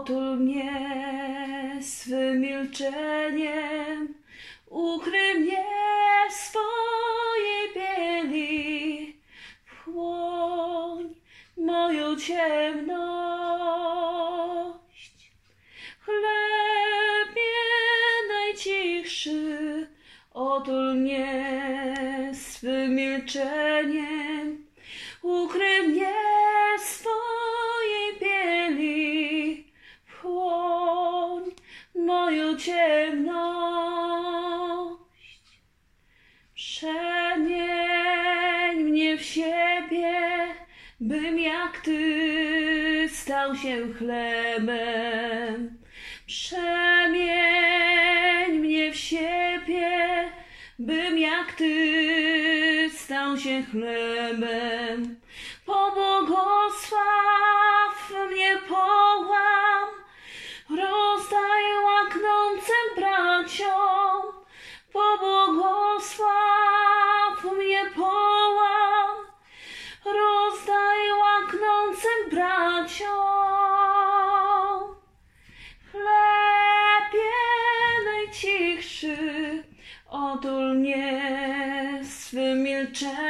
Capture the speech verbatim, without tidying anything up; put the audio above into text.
Otul mnie swym milczeniem, ukryj mnie w swojej bieli, wchłoń moją ciemność. Chlebie najcichszy, otul mnie swym milczeniem, ukryj mnie w swojej bieli, wchłoń moją ciemność. Przemień mnie w siebie, bym jak Ty stał się chlebem. Przemień mnie w siebie, bym jak Ty stał się chlebem. Pobłogosław mnie połam, rozdaj łaknącym braciom. Pobłogosław mnie połam, rozdaj łaknącym braciom. Chlebie najcichszy, otul mnie swym milczeniem,